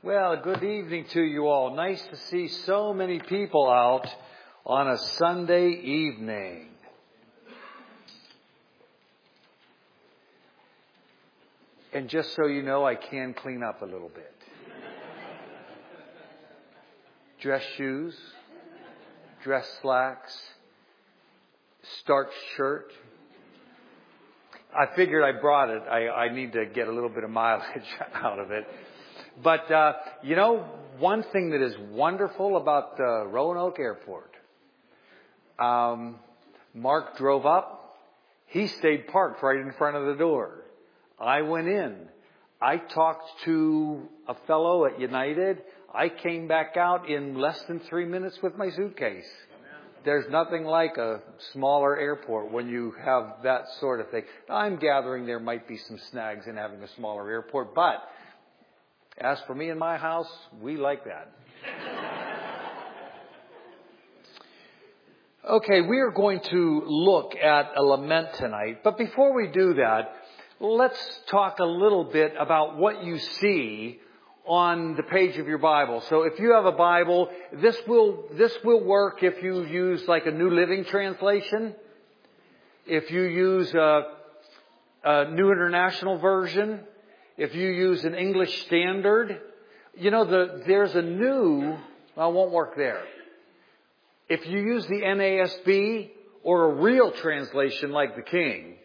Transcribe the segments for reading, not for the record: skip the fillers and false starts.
Well, good evening to you all. Nice to see so many people out on a Sunday evening. And just so you know, I can clean up a little bit. Dress shoes, dress slacks, starched shirt. I figured I brought it. I need to get a little bit of mileage out of it. But, one thing that is wonderful about Roanoke Airport, Mark drove up. He stayed parked right in front of the door. I went in. I talked to a fellow at United. I came back out in less than 3 minutes with my suitcase. There's nothing like a smaller airport when you have that sort of thing. I'm gathering there might be some snags in having a smaller airport, but as for me and my house, we like that. Okay, we are going to look at a lament tonight. But before we do that, let's talk a little bit about what you see on the page of your Bible. So if you have a Bible, this will work if you use like a New Living Translation. If you use a New International Version. If you use an English Standard, there's a new, well, it won't work there. If you use the NASB or a real translation like the King,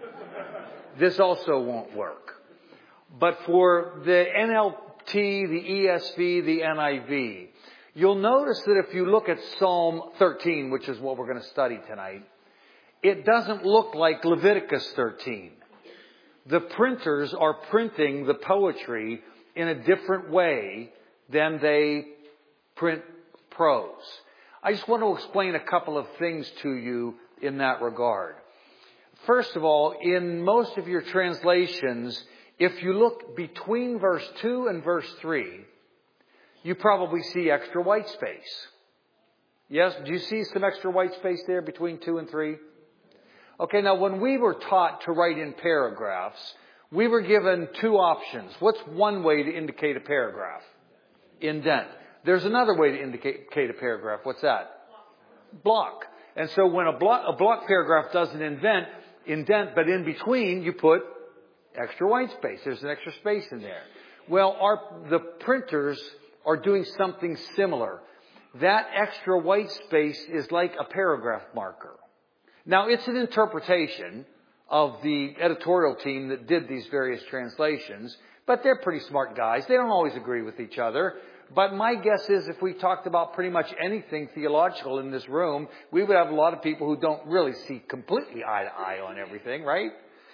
this also won't work. But for the NLT, the ESV, the NIV, you'll notice that if you look at Psalm 13, which is what we're going to study tonight, it doesn't look like Leviticus 13. The printers are printing the poetry in a different way than they print prose. I just want to explain a couple of things to you in that regard. First of all, in most of your translations, if you look between verse 2 and verse 3, you probably see extra white space. Yes? Do you see some extra white space there between 2 and 3? Okay, now when we were taught to write in paragraphs, we were given two options. What's one way to indicate a paragraph? Indent. There's another way to indicate a paragraph. What's that? Block. And so when a block paragraph doesn't indent, but in between you put extra white space. There's an extra space in there. Well, the printers are doing something similar. That extra white space is like a paragraph marker. Now, it's an interpretation of the editorial team that did these various translations, but they're pretty smart guys. They don't always agree with each other. But my guess is if we talked about pretty much anything theological in this room, we would have a lot of people who don't really see completely eye to eye on everything, right?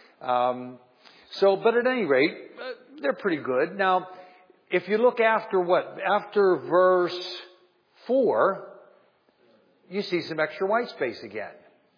But at any rate, they're pretty good. Now, if you look after verse 4, you see some extra white space again.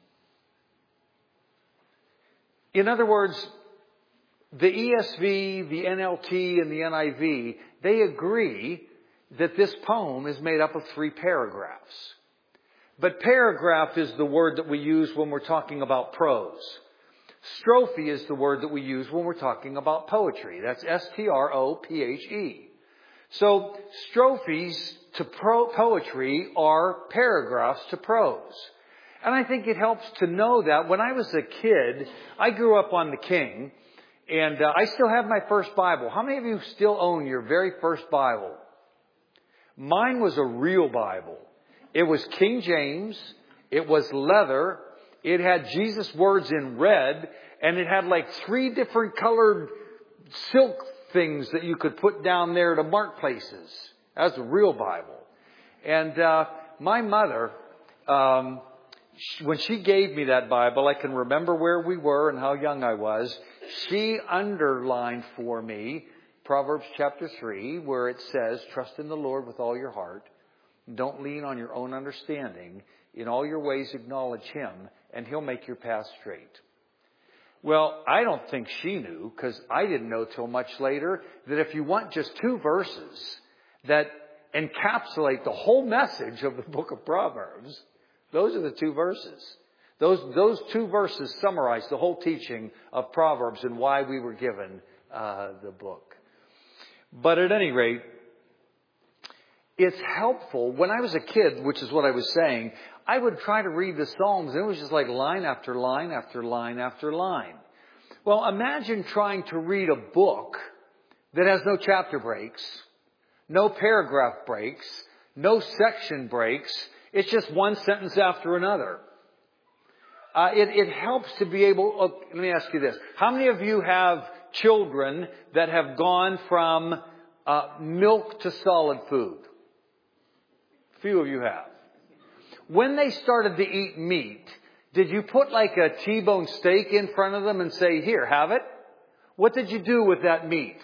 In other words, the ESV, the NLT, and the NIV, they agree that this poem is made up of 3 paragraphs. But paragraph is the word that we use when we're talking about prose. Strophe is the word that we use when we're talking about poetry. That's S-T-R-O-P-H-E. So strophes to poetry are paragraphs to prose. And I think it helps to know that. When I was a kid, I grew up on the King, and I still have my first Bible. How many of you still own your very first Bible? Mine was a real Bible. It was King James. It was leather. It had Jesus' words in red, and it had like 3 different colored silk things that you could put down there to mark places. That's a real Bible. And my mother, when she gave me that Bible, I can remember where we were and how young I was. She underlined for me Proverbs chapter 3, where it says, trust in the Lord with all your heart. Don't lean on your own understanding. In all your ways acknowledge Him, and He'll make your path straight. Well, I don't think she knew, because I didn't know till much later, that if you want just 2 verses that encapsulate the whole message of the book of Proverbs, those are the 2 verses. Those 2 verses summarize the whole teaching of Proverbs and why we were given the book. But at any rate, it's helpful. When I was a kid, which is what I was saying, I would try to read the Psalms, and it was just like line after line after line after line. Well, imagine trying to read a book that has no chapter breaks, no paragraph breaks, no section breaks. It's just one sentence after another. It helps to be able... let me ask you this. How many of you have children that have gone from milk to solid food? A few of you have. When they started to eat meat, did you put like a T-bone steak in front of them and say, here, have it? What did you do with that meat?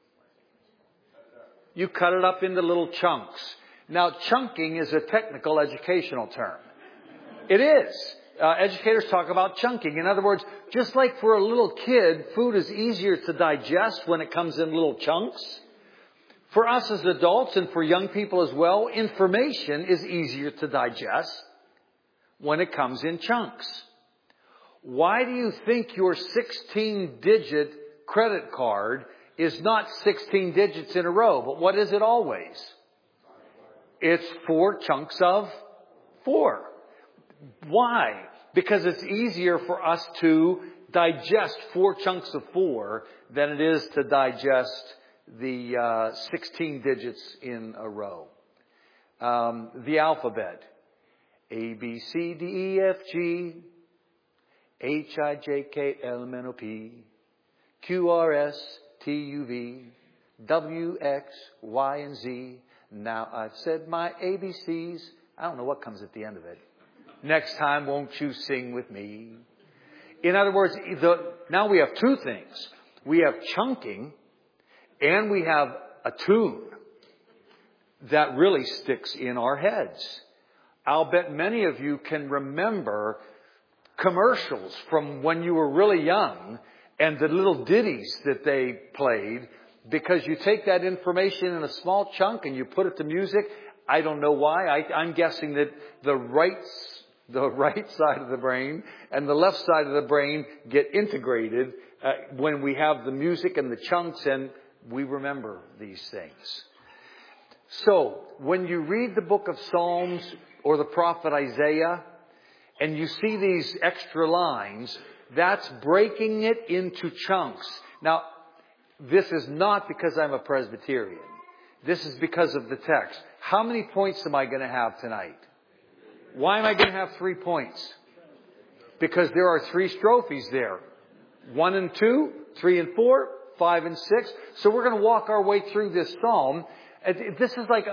You cut it up into little chunks. Now, chunking is a technical educational term. It is. Educators talk about chunking. In other words, just like for a little kid, food is easier to digest when it comes in little chunks. For us as adults and for young people as well, information is easier to digest when it comes in chunks. Why do you think your 16-digit credit card is not 16 digits in a row? But what is it always? It's 4 chunks of 4. Why? Because it's easier for us to digest 4 chunks of 4 than it is to digest the 16 digits in a row. The alphabet. A, B, C, D, E, F, G, H, I, J, K, L, M, N, O, P, Q, R, S, T, U, V, W, X, Y, and Z. Now I've said my ABCs. I don't know what comes at the end of it. Next time, won't you sing with me? In other words, now we have 2 things. We have chunking and we have a tune that really sticks in our heads. I'll bet many of you can remember commercials from when you were really young and the little ditties that they played, because you take that information in a small chunk and you put it to music. I don't know why. I'm guessing that the right side of the brain and the left side of the brain get integrated when we have the music and the chunks, and we remember these things. So, when you read the book of Psalms or the prophet Isaiah, and you see these extra lines, that's breaking it into chunks. Now, this is not because I'm a Presbyterian. This is because of the text. How many points am I going to have tonight? Why am I going to have 3 points? Because there are 3 strophes there. 1 and 2, 3 and 4, 5 and 6. So we're going to walk our way through this psalm. This is like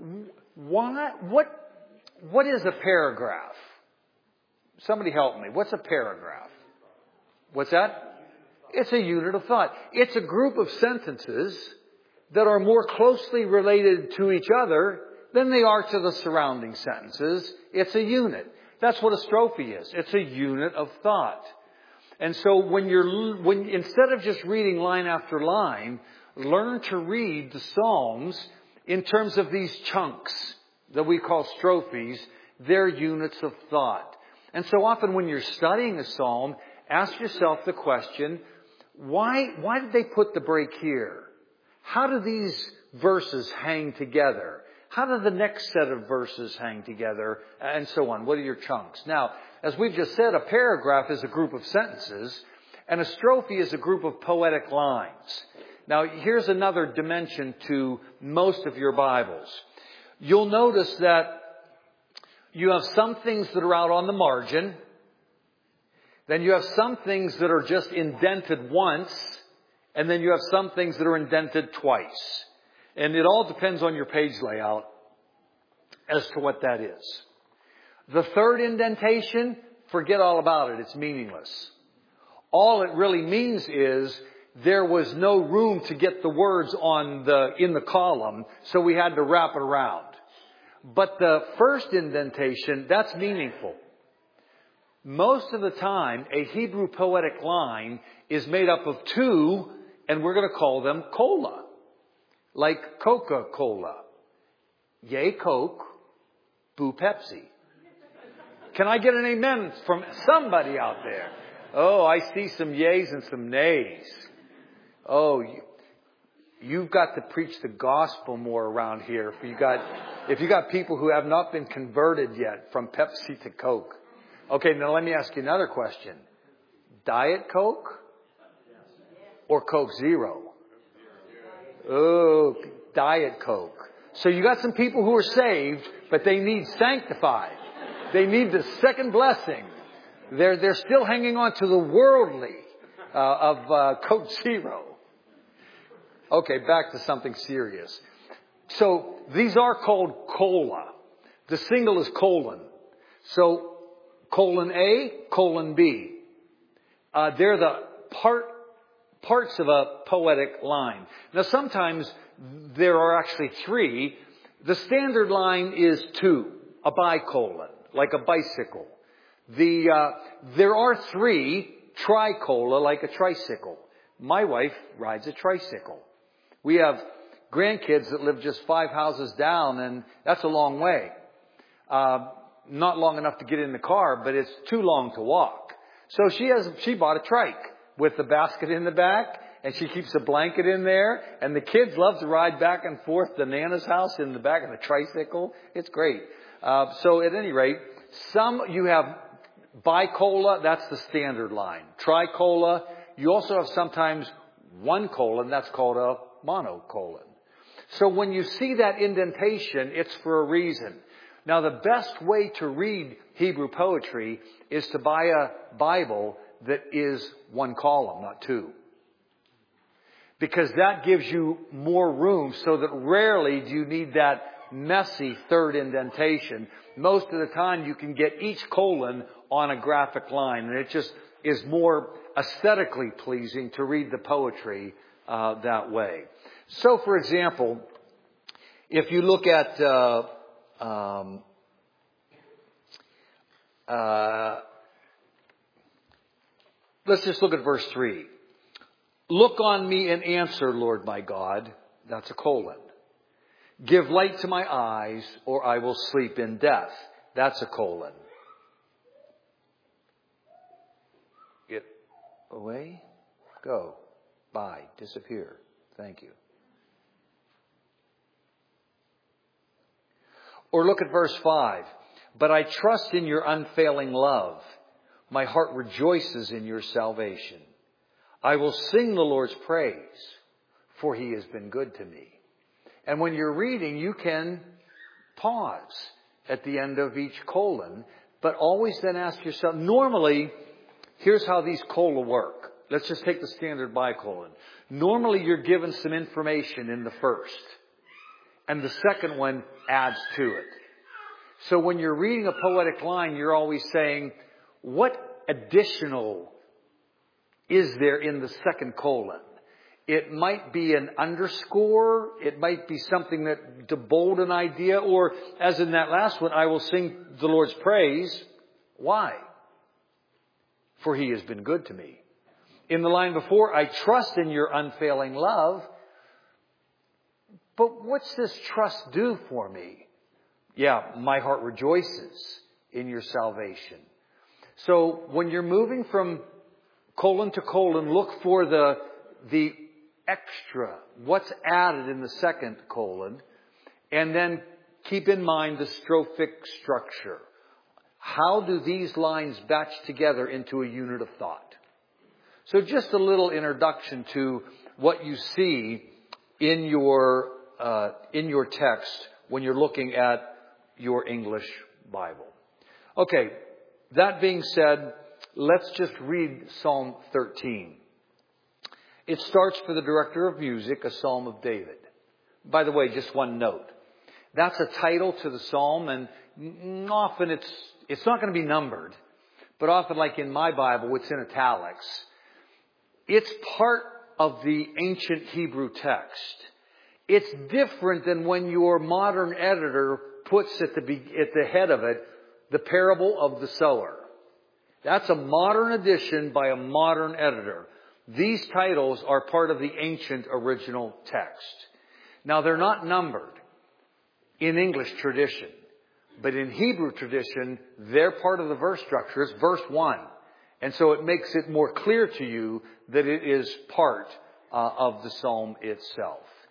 what is a paragraph? Somebody help me. What's a paragraph? What's that? It's a unit of thought. It's a group of sentences that are more closely related to each other than they are to the surrounding sentences. It's a unit. That's what a strophe is. It's a unit of thought. And so when instead of just reading line after line, learn to read the Psalms in terms of these chunks that we call strophes. They're units of thought. And so often when you're studying a psalm, ask yourself the question, why did they put the break here? How do these verses hang together? How do the next set of verses hang together? And so on. What are your chunks? Now, as we've just said, a paragraph is a group of sentences, and a strophe is a group of poetic lines. Now, here's another dimension to most of your Bibles. You'll notice that you have some things that are out on the margin. Then you have some things that are just indented once. And then you have some things that are indented twice. And it all depends on your page layout as to what that is. The third indentation, forget all about it. It's meaningless. All it really means is there was no room to get the words in the column, so we had to wrap it around. But the first indentation, that's meaningful. Most of the time, a Hebrew poetic line is made up of 2, and we're going to call them cola. Like Coca-Cola. Yay Coke, boo Pepsi. Can I get an amen from somebody out there? Oh, I see some yays and some nays. Oh, you've got to preach the gospel more around here. If you got people who have not been converted yet from Pepsi to Coke. Okay, now let me ask you another question. Diet Coke or Coke Zero? Oh, Diet Coke. So you got some people who are saved, but they need sanctified. They need the second blessing. They're still hanging on to the worldly of Coke Zero. Okay, back to something serious. So these are called cola. The single is colon. So colon A, colon B. They're the parts of a poetic line. Now sometimes there are actually three. The standard line is 2, a bicolon, like a bicycle. There are 3, tricola, like a tricycle. My wife rides a tricycle. We have grandkids that live just 5 houses down, and that's a long way. Not long enough to get in the car, but it's too long to walk. So she bought a trike with the basket in the back, and she keeps a blanket in there, and the kids love to ride back and forth to Nana's house in the back of the tricycle. It's great. So at any rate, you have bicola, that's the standard line. Tricola, you also have sometimes 1 colon, that's called a monocolon. So when you see that indentation, it's for a reason. Now the best way to read Hebrew poetry is to buy a Bible that is 1 column, not 2. Because that gives you more room so that rarely do you need that messy third indentation. Most of the time you can get each colon on a graphic line, and it just is more aesthetically pleasing to read the poetry that way. So, for example, if you look at let's just look at verse 3. Look on me and answer, Lord my God. That's a colon. Give light to my eyes, or I will sleep in death. That's a colon. Get away, go, bye, disappear. Thank you. Or look at verse 5. But I trust in your unfailing love. My heart rejoices in your salvation. I will sing the Lord's praise, for he has been good to me. And when you're reading, you can pause at the end of each colon, but always then ask yourself, normally, here's how these cola work. Let's just take the standard bicolon. Normally, you're given some information in the first, and the second one adds to it. So when you're reading a poetic line, you're always saying, what additional is there in the second colon? It might be an underscore. It might be something to bold an idea. Or, as in that last one, I will sing the Lord's praise. Why? For he has been good to me. In the line before, I trust in your unfailing love. But what's this trust do for me? Yeah, my heart rejoices in your salvation. So when you're moving from colon to colon, look for the extra, what's added in the second colon, and then keep in mind the strophic structure. How do these lines batch together into a unit of thought? So just a little introduction to what you see in your text when you're looking at your English Bible. Okay, that being said, let's just read Psalm 13. It starts for the director of music, a psalm of David. By the way, just one note. That's a title to the psalm, and often it's not going to be numbered, but often, like in my Bible, it's in italics. It's part of the ancient Hebrew text. It's different than when your modern editor puts at the head of it, the parable of the sower. That's a modern addition by a modern editor. These titles are part of the ancient original text. Now, they're not numbered in English tradition, but in Hebrew tradition, they're part of the verse structure. It's verse 1. And so it makes it more clear to you that it is part of the psalm itself.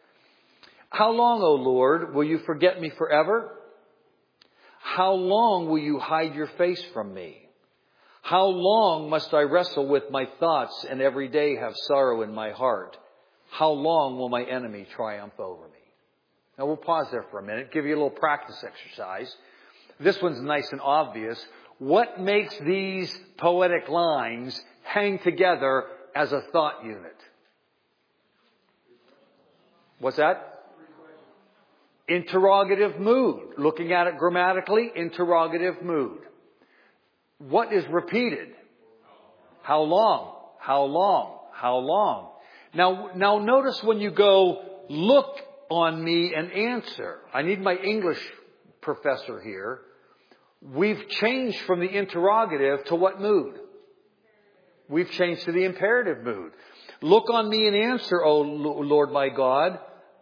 How long, O Lord, will you forget me forever? How long will you hide your face from me? How long must I wrestle with my thoughts and every day have sorrow in my heart? How long will my enemy triumph over me? Now we'll pause there for a minute, give you a little practice exercise. This one's nice and obvious. What makes these poetic lines hang together as a thought unit? What's that? Interrogative mood. Looking at it grammatically, interrogative mood. What is repeated? How long? How long? How long? Now notice when you go, look on me and answer. I need my English professor here. We've changed from the interrogative to what mood? We've changed to the imperative mood. Look on me and answer, O Lord my God.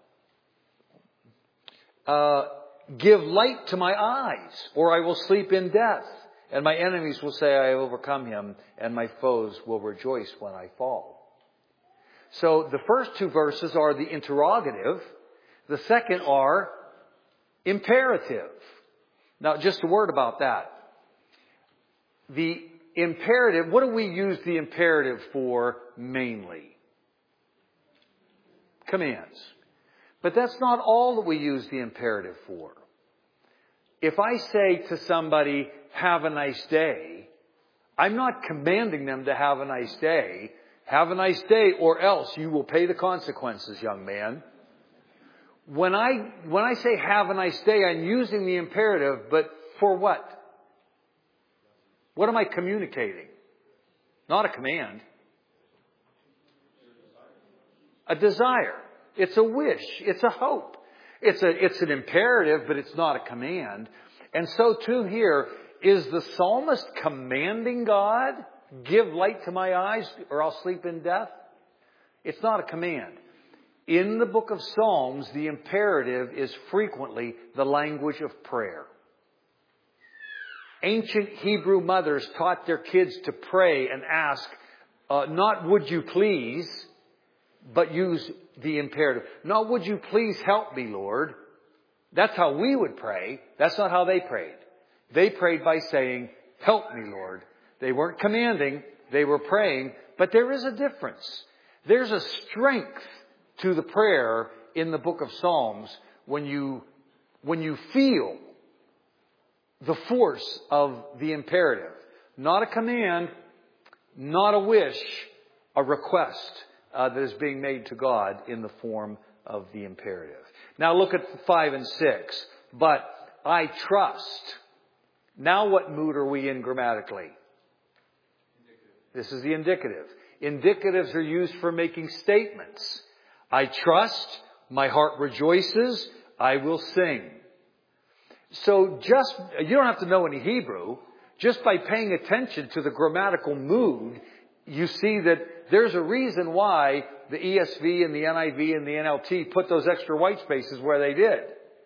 Give light to my eyes, or I will sleep in death. And my enemies will say, I have overcome him, and my foes will rejoice when I fall. So the first two verses are the interrogative. The second are imperative. Now, just a word about that. The imperative, what do we use the imperative for mainly? Commands. But that's not all that we use the imperative for. If I say to somebody, have a nice day, I'm not commanding them to have a nice day. Have a nice day or else you will pay the consequences, young man. When I say have a nice day, I'm using the imperative, but for what? What am I communicating? Not a command. A desire. It's a wish. It's a hope. It's an imperative, but it's not a command. And so too here, is the psalmist commanding God, give light to my eyes or I'll sleep in death? It's not a command. In the book of Psalms, the imperative is frequently the language of prayer. Ancient Hebrew mothers taught their kids to pray and ask, not would you please, but use the imperative. Not would you please help me, Lord. That's how we would pray. That's not how they prayed. They prayed by saying, help me, Lord. They weren't commanding. They were praying. But there is a difference. There's a strength to the prayer in the book of Psalms when you feel the force of the imperative. Not a command, not a wish, a request that is being made to God in the form of the imperative. Now look at 5 and 6. But I trust. Now what mood are we in grammatically? Indicative. This is the indicative. Indicatives are used for making statements. I trust, my heart rejoices, I will sing. So you don't have to know any Hebrew. Just by paying attention to the grammatical mood, you see that there's a reason why the ESV and the NIV and the NLT put those extra white spaces where they did.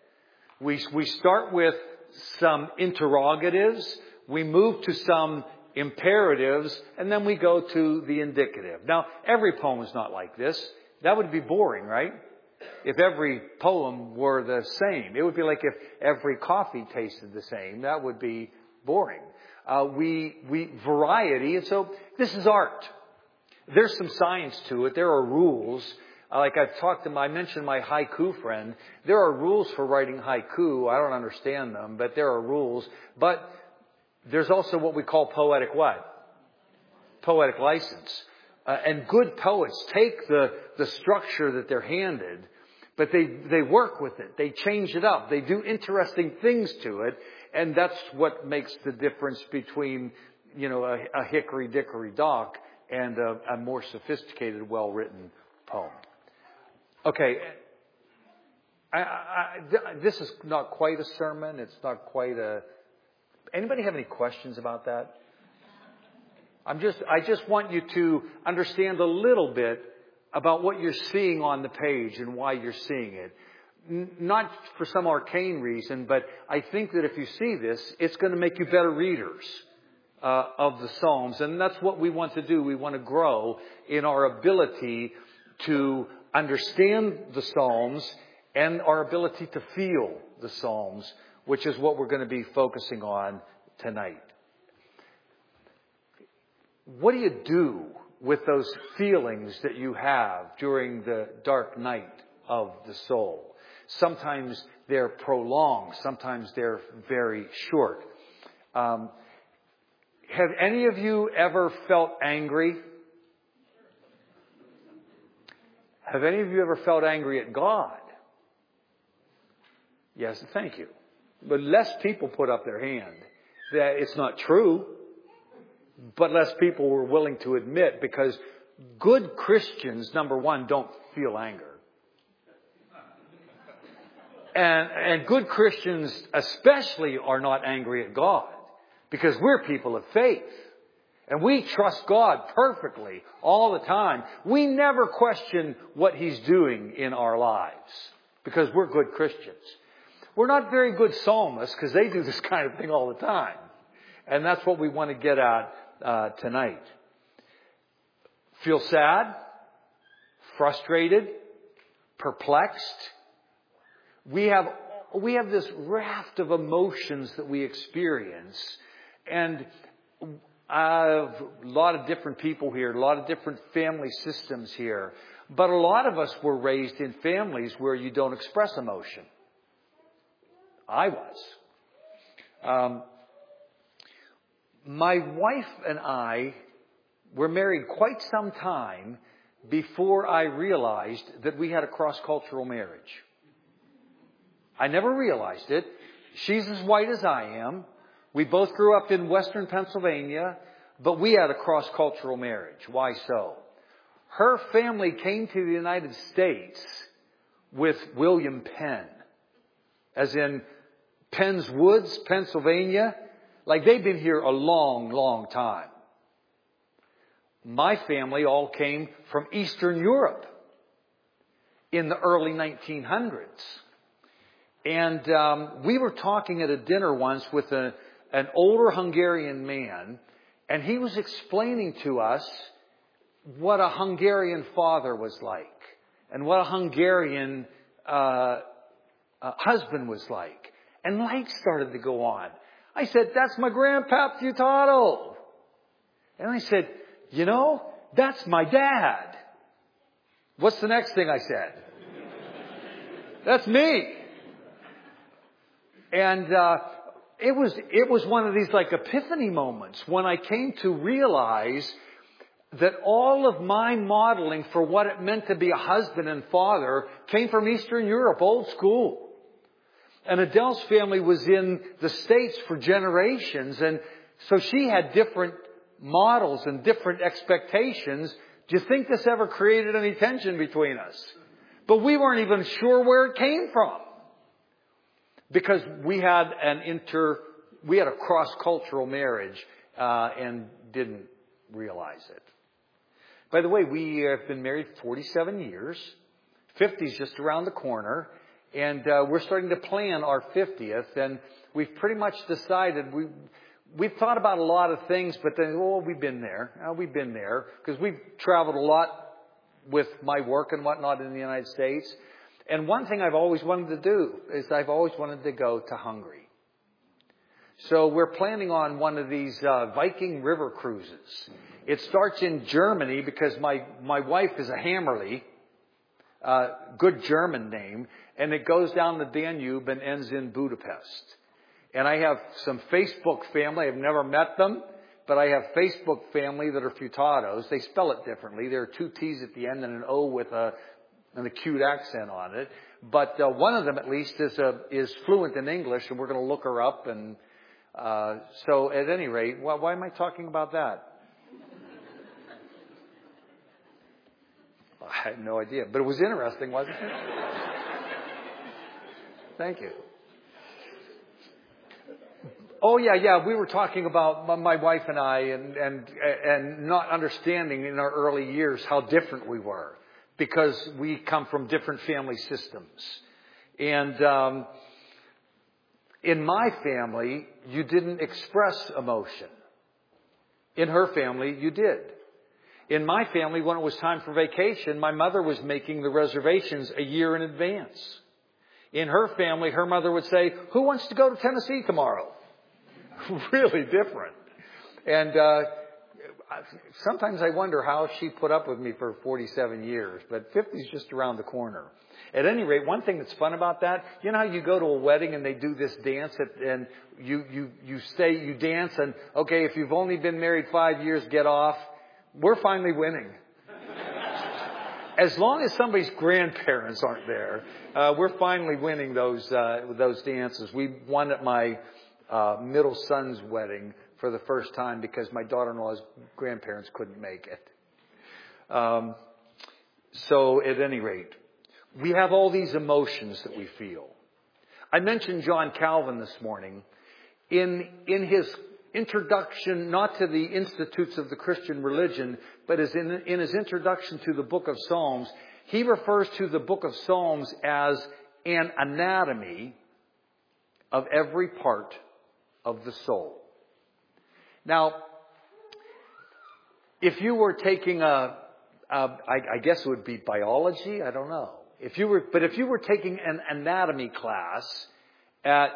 We start with some interrogatives, we move to some imperatives, and then we go to the indicative. Now, every poem is not like this. That would be boring, right? If every poem were the same. It would be like if every coffee tasted the same. That would be boring. Variety, and so this is art. There's some science to it. There are rules. Like I mentioned my haiku friend. There are rules for writing haiku. I don't understand them, but there are rules. But there's also what we call poetic what? Poetic license. And good poets take the structure that they're handed, but they work with it. They change it up. They do interesting things to it. And that's what makes the difference between, a hickory-dickory dock and a more sophisticated, well-written poem. Okay. This is not quite a sermon. It's not quite Anybody have any questions about that? I just want you to understand a little bit about what you're seeing on the page and why you're seeing it. Not for some arcane reason, but I think that if you see this, it's going to make you better readers of the Psalms. And that's what we want to do. We want to grow in our ability to understand the Psalms and our ability to feel the Psalms, which is what we're going to be focusing on tonight. What do you do with those feelings that you have during the dark night of the soul? Sometimes they're prolonged. Sometimes they're very short. Have any of you ever felt angry? Have any of you ever felt angry at God? Yes, thank you. But less people put up their hand. That it's not true, but less people were willing to admit, because good Christians, number one, don't feel anger. And good Christians especially are not angry at God, because we're people of faith. And we trust God perfectly all the time. We never question what He's doing in our lives, because we're good Christians. We're not very good psalmists, because they do this kind of thing all the time. And that's what we want to get at tonight. Feel sad, frustrated, perplexed. We have this raft of emotions that we experience. And I have a lot of different people here, a lot of different family systems here. But a lot of us were raised in families where you don't express emotion. I was. My wife and I were married quite some time before I realized that we had a cross-cultural marriage. I never realized it. She's as white as I am. We both grew up in Western Pennsylvania, but we had a cross-cultural marriage. Why so? Her family came to the United States with William Penn, as in Penn's Woods, Pennsylvania. Like, they've been here a long, long time. My family all came from Eastern Europe in the early 1900s. And we were talking at a dinner once with an older Hungarian man, and he was explaining to us what a Hungarian father was like and what a Hungarian husband was like. And lights started to go on. I said, "That's my Grandpap Futato." And I said, "You know, that's my dad." What's the next thing I said? "That's me." And it was one of these like epiphany moments when I came to realize that all of my modeling for what it meant to be a husband and father came from Eastern Europe, old school. And Adele's family was in the States for generations, and so she had different models and different expectations. Do you think this ever created any tension between us? But we weren't even sure where it came from, because we had a cross-cultural marriage and didn't realize it. By the way, we have been married 47 years. 50 is just around the corner. And we're starting to plan our 50th, and we've pretty much decided we've thought about a lot of things, but then we've been there. We've been there because we've traveled a lot with my work and whatnot in the United States. And one thing I've always wanted to do is I've always wanted to go to Hungary. So we're planning on one of these Viking river cruises. It starts in Germany because my wife is a Hammerly, good German name. And it goes down the Danube and ends in Budapest. And I have some Facebook family. I've never met them, but I have Facebook family that are Futatos. They spell it differently. There are 2 T's at the end and an O with an acute accent on it. But one of them, at least, is fluent in English, and we're going to look her up. And so, at any rate, why am I talking about that? I had no idea, but it was interesting, wasn't it? Thank you. Oh, yeah. We were talking about my wife and I and not understanding in our early years how different we were, because we come from different family systems. And in my family, you didn't express emotion. In her family, you did. In my family, when it was time for vacation, my mother was making the reservations a year in advance. In her family, her mother would say, who wants to go to Tennessee tomorrow? Really different. And sometimes I wonder how she put up with me for 47 years, but 50 is just around the corner. At any rate, one thing that's fun about that, you know how you go to a wedding and they do this dance and you dance and, okay, if you've only been married 5 years, get off. We're finally winning. As long as somebody's grandparents aren't there, we're finally winning those dances. We won at my middle son's wedding for the first time because my daughter-in-law's grandparents couldn't make it. So at any rate, we have all these emotions that we feel. I mentioned John Calvin this morning. In his introduction, not to the Institutes of the Christian Religion, but in his introduction to the book of Psalms, he refers to the book of Psalms as an anatomy of every part of the soul. Now, if you were taking I guess it would be biology, I don't know. If you were taking an anatomy class at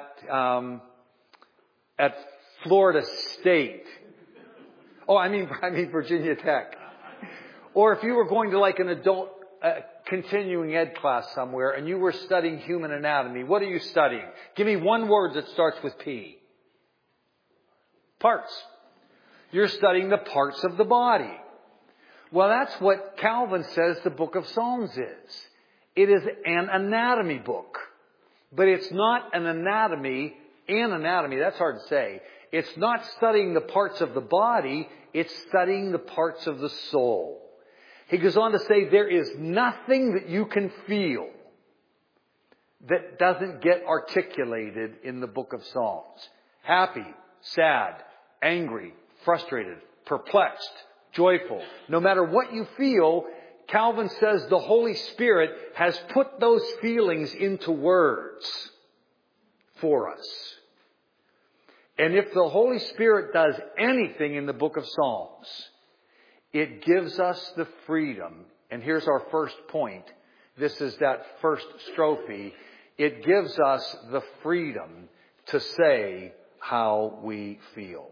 Florida State. Oh, I mean Virginia Tech. Or if you were going to like an adult continuing ed class somewhere and you were studying human anatomy, what are you studying? Give me one word that starts with P. Parts. You're studying the parts of the body. Well, that's what Calvin says the book of Psalms is. It is an anatomy book. But it's not an anatomy, that's hard to say. It's not studying the parts of the body, it's studying the parts of the soul. He goes on to say there is nothing that you can feel that doesn't get articulated in the book of Psalms. Happy, sad, angry, frustrated, perplexed, joyful. No matter what you feel, Calvin says the Holy Spirit has put those feelings into words for us. And if the Holy Spirit does anything in the book of Psalms, it gives us the freedom. And here's our first point. This is that first strophe. It gives us the freedom to say how we feel.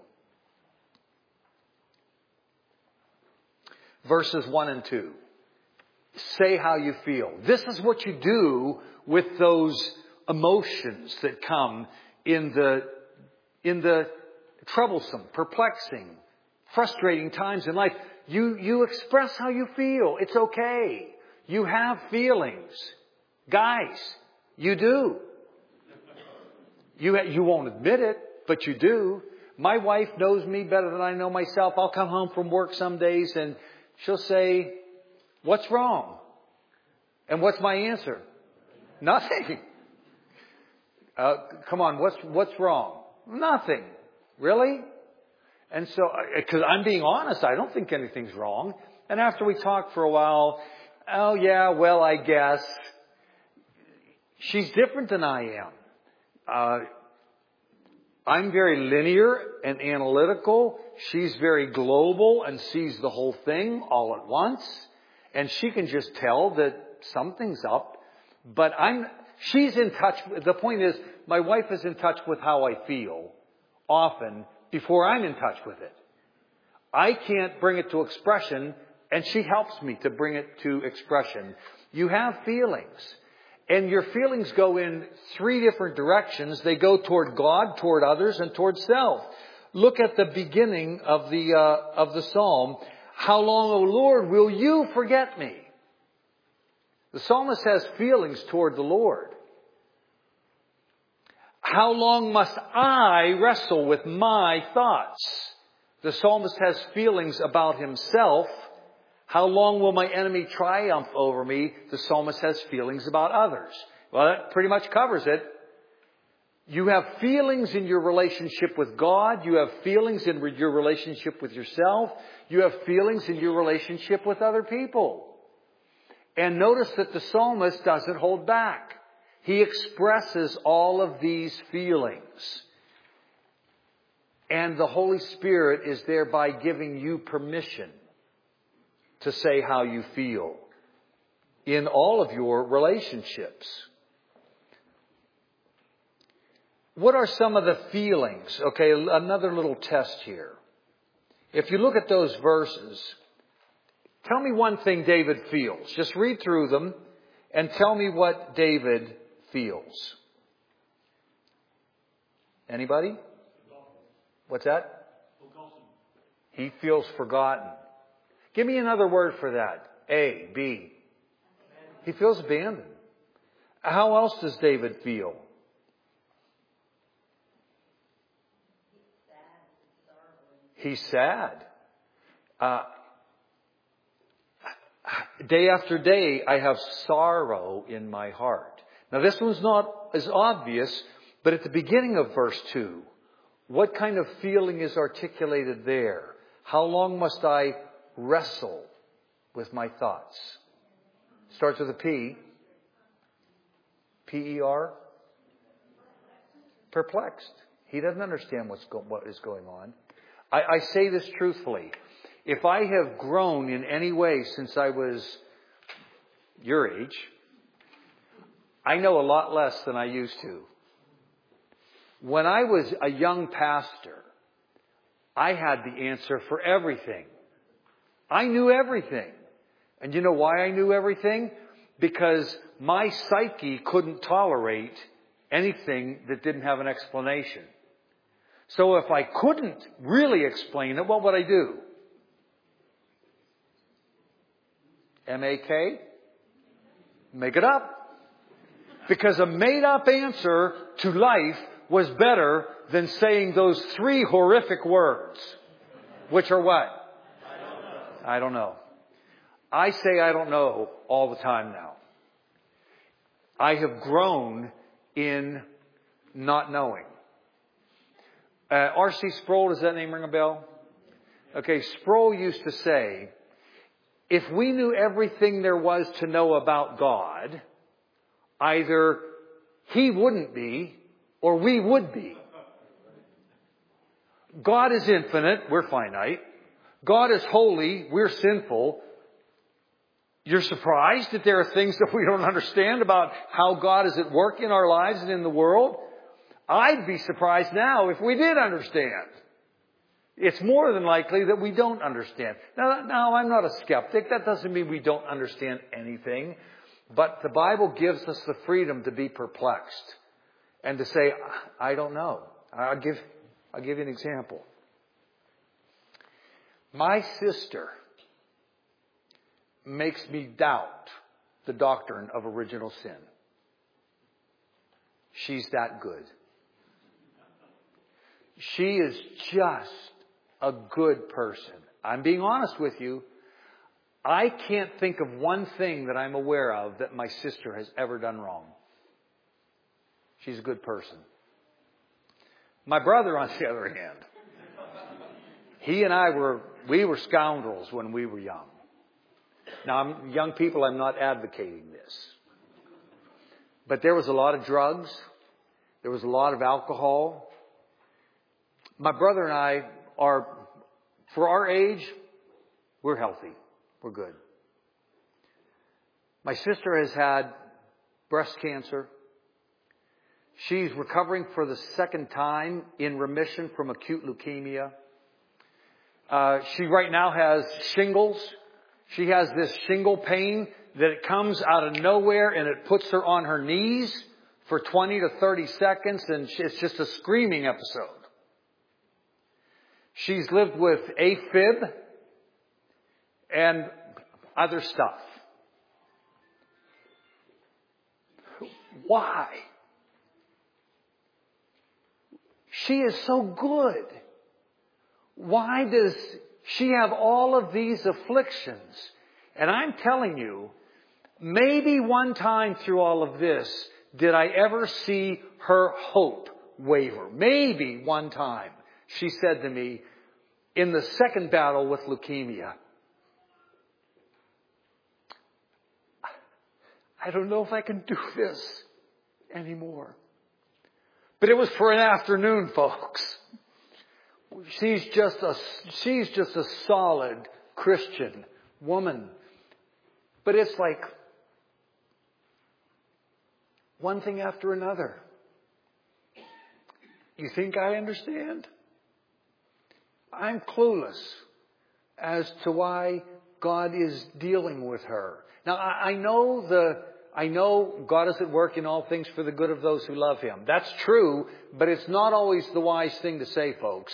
Verses 1 and 2. Say how you feel. This is what you do with those emotions that come in the troublesome, perplexing, frustrating times in life. You express how you feel. It's okay. You have feelings. Guys, you do. You won't admit it, but you do. My wife knows me better than I know myself. I'll come home from work some days and she'll say, "What's wrong?" And what's my answer? Nothing. Come on, what's wrong? Nothing. Really? And so, because I'm being honest, I don't think anything's wrong. And after we talk for a while, oh yeah, well, I guess. She's different than I am. I'm very linear and analytical. She's very global and sees the whole thing all at once. And she can just tell that something's up. But she's in touch. The point is, my wife is in touch with how I feel often before I'm in touch with it. I can't bring it to expression, and she helps me to bring it to expression. You have feelings. And your feelings go in 3 different directions. They go toward God, toward others, and toward self. Look at the beginning of the psalm. How long, O Lord, will you forget me? The psalmist has feelings toward the Lord. How long must I wrestle with my thoughts? The psalmist has feelings about himself. How long will my enemy triumph over me? The psalmist has feelings about others. Well, that pretty much covers it. You have feelings in your relationship with God. You have feelings in your relationship with yourself. You have feelings in your relationship with other people. And notice that the psalmist doesn't hold back. He expresses all of these feelings. And the Holy Spirit is thereby giving you permission to say how you feel in all of your relationships. what are some of the feelings? Okay, another little test here. If you look at those verses, tell me one thing David feels. Just read through them and tell me what David feels. Anybody? What's that? Forgotten. He feels forgotten. Give me another word for that. A, B. He feels abandoned. How else does David feel? He's sad. Day after day, I have sorrow in my heart. Now, this one's not as obvious, but at the beginning of verse 2, what kind of feeling is articulated there? How long must I wrestle with my thoughts? Starts with a P. P-E-R. Perplexed. He doesn't understand what is going on. I say this truthfully. If I have grown in any way since I was your age, I know a lot less than I used to. When I was a young pastor, I had the answer for everything. I knew everything. And you know why I knew everything? Because my psyche couldn't tolerate anything that didn't have an explanation. So if I couldn't really explain it, what would I do? M-A-K? Make it up. Because a made-up answer to life was better than saying those 3 horrific words. Which are what? I don't know. I say I don't know all the time now. I have grown in not knowing. R.C. Sproul, does that name ring a bell? Okay, Sproul used to say, if we knew everything there was to know about God, either He wouldn't be or we would be. God is infinite, we're finite. God is holy, we're sinful. You're surprised that there are things that we don't understand about how God is at work in our lives and in the world? I'd be surprised now if we did understand. It's more than likely that we don't understand. Now, I'm not a skeptic. That doesn't mean we don't understand anything. But the Bible gives us the freedom to be perplexed and to say, I don't know. I'll give you an example. My sister makes me doubt the doctrine of original sin. She's that good. She is just a good person. I'm being honest with you. I can't think of one thing that I'm aware of that my sister has ever done wrong. She's a good person. My brother, on the other hand, he and I were scoundrels when we were young. Now, young people, I'm not advocating this. But there was a lot of drugs. There was a lot of alcohol. My brother and I are, for our age, we're healthy. We're good. My sister has had breast cancer. She's recovering for the second time in remission from acute leukemia. She right now has shingles. She has this shingle pain that it comes out of nowhere and it puts her on her knees for 20 to 30 seconds and it's just a screaming episode. She's lived with AFib and other stuff. Why? She is so good. Why does she have all of these afflictions? And I'm telling you, maybe one time through all of this did I ever see her hope waver. Maybe one time she said to me in the second battle with leukemia, I don't know if I can do this anymore. But it was for an afternoon, folks. She's just a solid Christian woman. But it's like one thing after another. You think I understand? I'm clueless as to why God is dealing with her. Now, I know God is at work in all things for the good of those who love Him. That's true, but it's not always the wise thing to say, folks.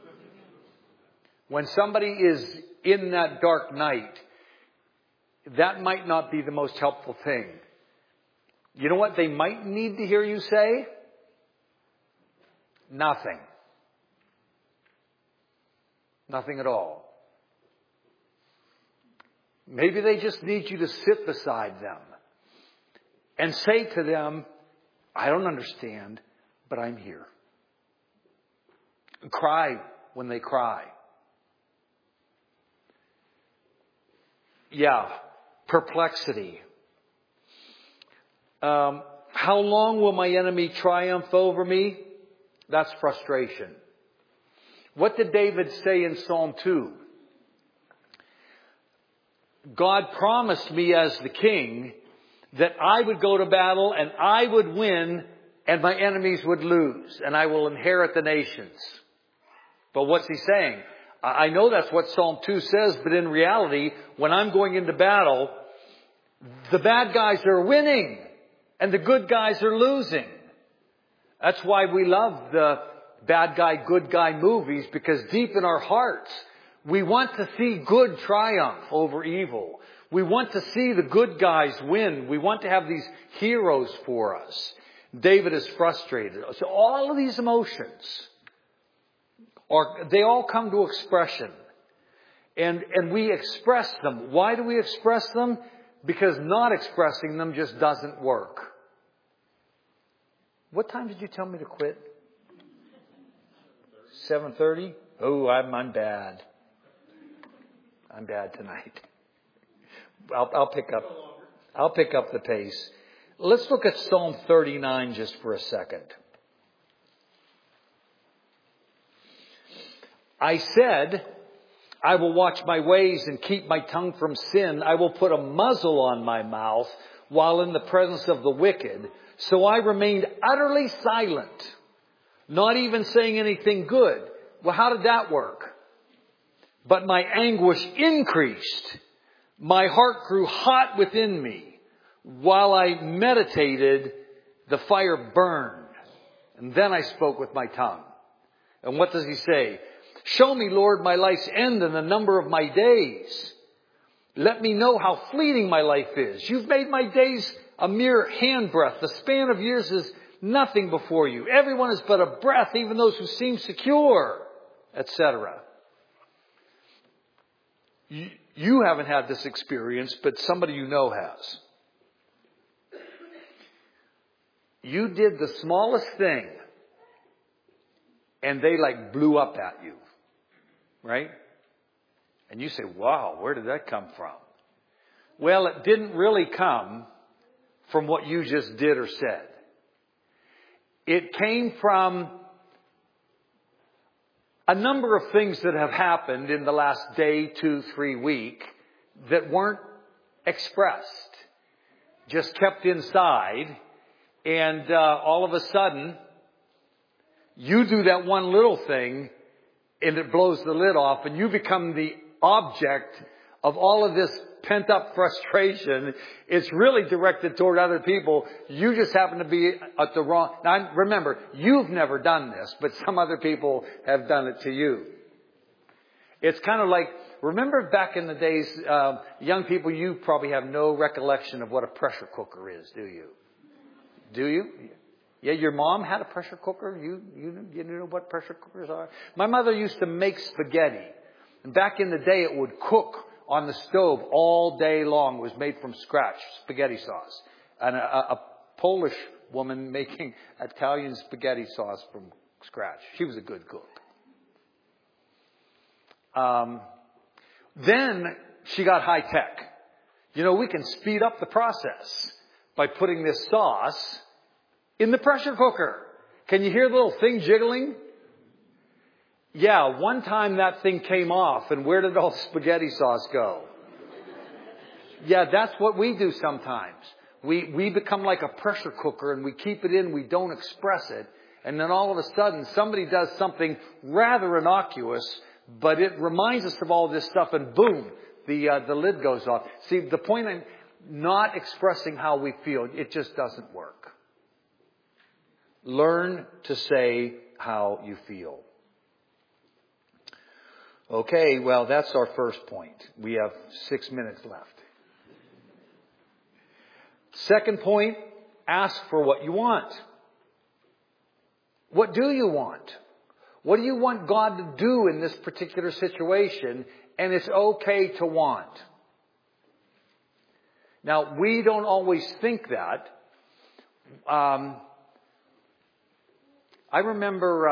When somebody is in that dark night, that might not be the most helpful thing. You know what they might need to hear you say? Nothing. Nothing at all. Maybe they just need you to sit beside them and say to them, I don't understand, but I'm here. Cry when they cry. Yeah, perplexity. How long will my enemy triumph over me? That's frustration. What did David say in Psalm 2? God promised me as the king that I would go to battle and I would win and my enemies would lose and I will inherit the nations. But what's he saying? I know that's what Psalm 2 says, but in reality, when I'm going into battle, the bad guys are winning and the good guys are losing. That's why we love the bad guy, good guy movies, because deep in our hearts, we want to see good triumph over evil. We want to see the good guys win. We want to have these heroes for us. David is frustrated. So all of these emotions, they all come to expression. And we express them. Why do we express them? Because not expressing them just doesn't work. What time did you tell me to quit? 7:30? Oh, I'm bad. I'm bad tonight. I'll pick up the pace. Let's look at Psalm 39 just for a second. I said, I will watch my ways and keep my tongue from sin. I will put a muzzle on my mouth while in the presence of the wicked. So I remained utterly silent, not even saying anything good. Well, how did that work? But my anguish increased. My heart grew hot within me. While I meditated, the fire burned. And then I spoke with my tongue. And what does he say? Show me, Lord, my life's end and the number of my days. Let me know how fleeting my life is. You've made my days a mere handbreadth. The span of years is nothing before you. Everyone is but a breath, even those who seem secure, etc. You haven't had this experience, but somebody you know has. You did the smallest thing, and they blew up at you, right? And you say, wow, where did that come from? Well, it didn't really come from what you just did or said. It came from a number of things that have happened in the last day, 2, 3 week that weren't expressed, just kept inside. And all of a sudden, you do that one little thing and it blows the lid off and you become the object of all of this pent-up frustration. It's really directed toward other people. You just happen to be at the wrong... Now, remember, you've never done this, but some other people have done it to you. It's kind of like, remember back in the days, young people, you probably have no recollection of what a pressure cooker is, do you? Do you? Yeah, your mom had a pressure cooker. You know what pressure cookers are? My mother used to make spaghetti. And back in the day, it would cook on the stove all day long. It was made from scratch, spaghetti sauce. And a Polish woman making Italian spaghetti sauce from scratch. She was a good cook. Then she got high tech. You know, we can speed up the process by putting this sauce in the pressure cooker. Can you hear the little thing jiggling? Yeah, one time that thing came off, and where did all the spaghetti sauce go? Yeah, that's what we do sometimes. We become like a pressure cooker, and we keep it in, we don't express it, And then all of a sudden, somebody does something rather innocuous, but it reminds us of all this stuff, and boom, the lid goes off. See, the point I'm not expressing how we feel, it just doesn't work. Learn to say how you feel. Okay, well, that's our first point. We have 6 minutes left. Second point, ask for what you want. What do you want? What do you want God to do in this particular situation? And it's okay to want. Now, we don't always think that. I remember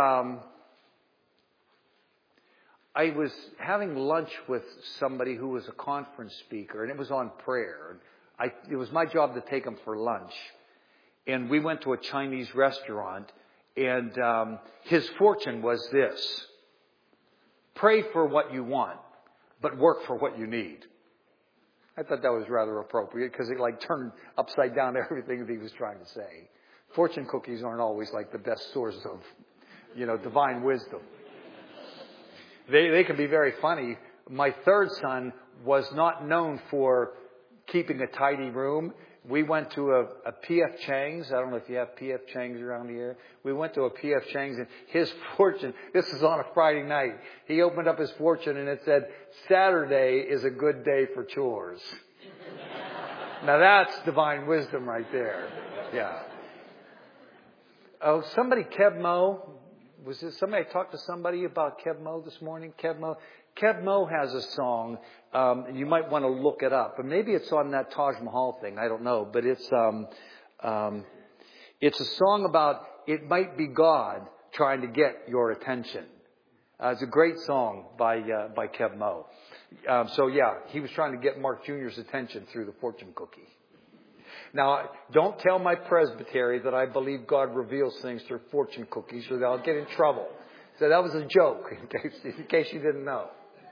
I was having lunch with somebody who was a conference speaker, and it was on prayer. It was my job to take him for lunch. And we went to a Chinese restaurant, and his fortune was this: pray for what you want, but work for what you need. I thought that was rather appropriate because it turned upside down everything that he was trying to say. Fortune cookies aren't always the best source of, divine wisdom. They can be very funny. My third son was not known for keeping a tidy room. We went to a P.F. Chang's. I don't know if you have P.F. Chang's around here. We went to a P.F. Chang's, and his fortune, this was on a Friday night. He opened up his fortune and it said, Saturday is a good day for chores. Now that's divine wisdom right there. Yeah. Oh, somebody, Keb Mo. Was this somebody? I talked to somebody about Keb Mo this morning. Keb Mo. Keb Mo has a song. You might want to look it up, but maybe it's on that Taj Mahal thing. I don't know, but it's a song about it might be God trying to get your attention. It's a great song by Keb Mo. So yeah, he was trying to get Mark Jr.'s attention through the fortune cookie. Now, don't tell my presbytery that I believe God reveals things through fortune cookies, or I'll get in trouble. So that was a joke, in case you didn't know.